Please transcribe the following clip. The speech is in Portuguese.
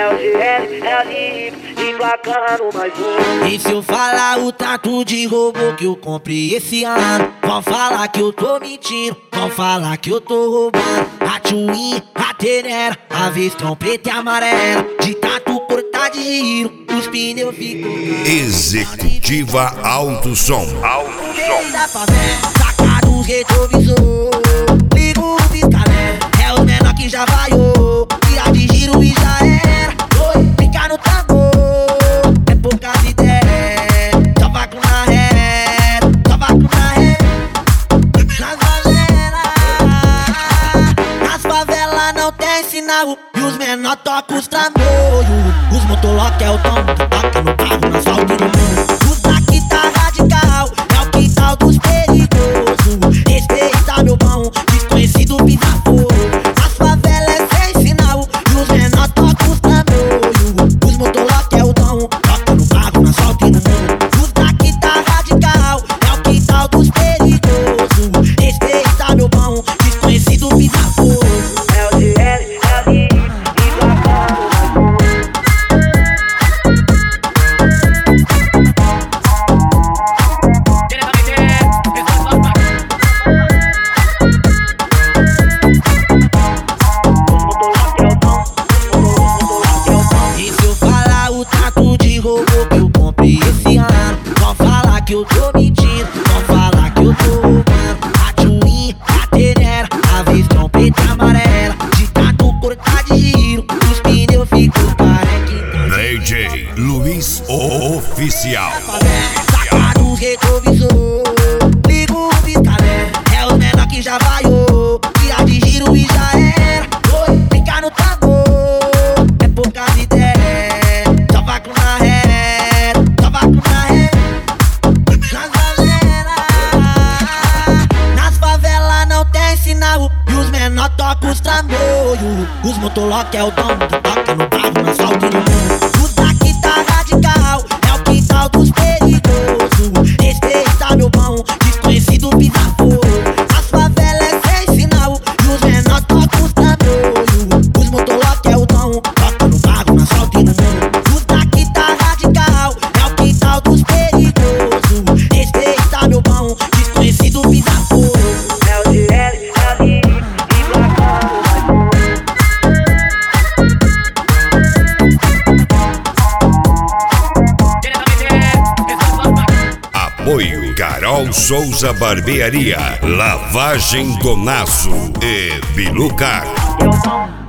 É o GL, é a Lipe, emplacando mais um. E se eu falar o tanto de roubo que eu comprei esse ano, vão falar que eu tô mentindo, vão falar que eu tô roubando. A Twin, a Tenera, a Vestron preta e amarela, de tanto cortar de giro, os pneus ficam. Executiva Alto Som. Da favela, saca do retrovisor, liga o pisca-alerta, é o menor que já vaiou, tira de giro e já era. Oi, fica no tambor, é poucas ideias, só vai com na reta, só vai com na reta. Nas favelas não tem sinal e os menor tocam os trambolhos. Os motolock é o tom que toca no carro, no asfalto do mundo. Os daqui tá radical, é o quintal dos perigosos. Respeita meu pão, desconhecido pisa fogo. Nas favelas é sem sinal e os menor tocam os trambolhos. Os motolock é o tom, toca no carro, no asfalto do mundo. Os daqui tá radical, é o quintal dos perigosos. Respeita meu pão, desconhecido pisa fogo. É o GL, é a Lipe, emplacando que eu comprei esse ano, vão falar que eu tô mentindo, vão falar que eu tô roubando. A Twin, a Tenera, a Vestron preta e amarela, de tanto cortar de giro, os pneus ficam careca. DJ Luiz Oficial. Saca do retrovisor, liga o pisca-alerta, é o menor que já vaiou, tira de giro e já era. Oi, fica no tambor, é poucas ideias, só vai com na reta, só vai com na reta. Nas favelas não tem sinal e os menor tocam os trambolhos. Os motolock é o tom que toca no carro, no asfalto do mundo. Os daqui tá radical, é o quintal dos perigosos. Respeita meu pão, desconhecido pisa fogo. Nas favelas é sem sinal e os menor tocam os trambolhos. Os motolock é o tom, toca no carro, no asfalto do mundo. Os daqui tá radical, é o quintal dos perigosos. Respeita meu pão, desconhecido pisa fogo. É o GL, é a Lipe, emplacando Apoio Carol Souza Barbearia, Lavagem Donaço e Bilucar. mais um.